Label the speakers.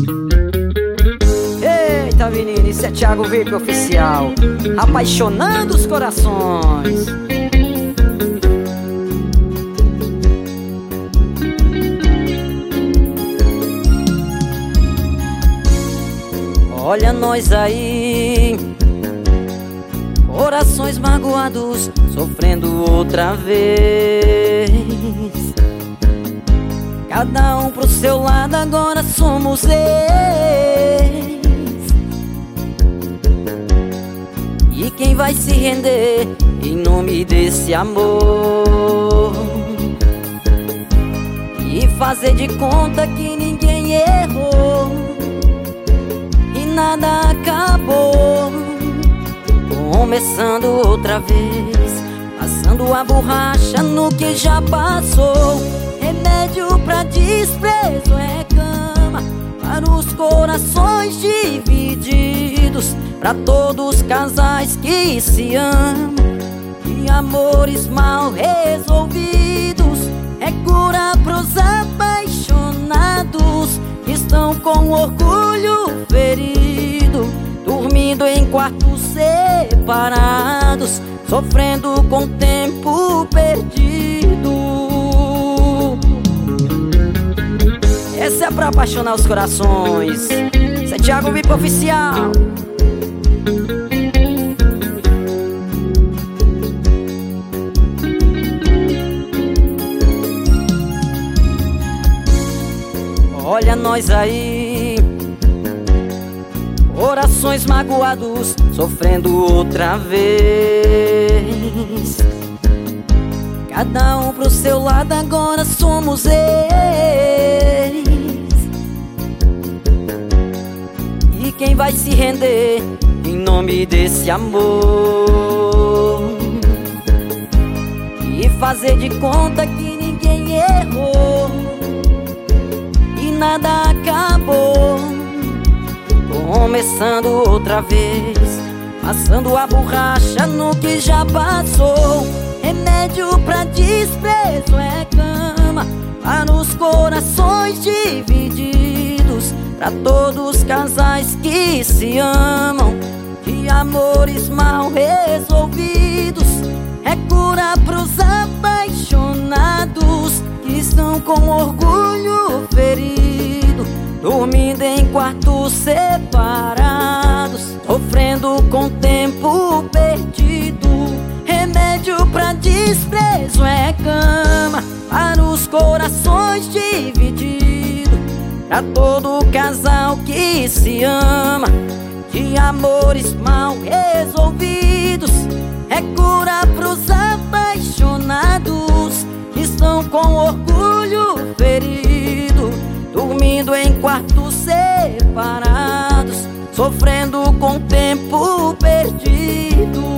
Speaker 1: Eita menino, isso é Thiago VIP Oficial, apaixonando os corações. Olha nós aí, corações magoados, sofrendo outra vez. Cada um pro seu lado, agora somos ex. E quem vai se render em nome desse amor? E fazer de conta que ninguém errou e nada acabou. Começando outra vez, passando a borracha no que já passou. Remédio pra desprezo é cama para os corações divididos, pra todos os casais que se amam e amores mal resolvidos. É cura pros apaixonados que estão com orgulho ferido, dormindo em quartos separados, sofrendo com o tempo perdido. Essa é pra apaixonar os corações. Esse é Thiago VIP Oficial. Olha nós aí, corações magoados, sofrendo outra vez. Cada um pro seu lado, agora somos ex. E quem vai se render em nome desse amor? E fazer de conta que ninguém errou e nada acabou. Começando outra vez, passando a borracha no que já passou. Remédio pra desprezo é cama para os corações divididos, pra todos os casais que se amam de amores mal resolvidos. É cura pros apaixonados que estão com orgulho ferido, dormindo em quartos separados, sofrendo com o tempo perdido. Remédio pra desprezo é cama para os corações divididos, pra todo casal que se ama de amores mal resolvidos. É cura pros apaixonados que estão com orgulho ferido, dormindo em quartos separados, sofrendo com o tempo perdido.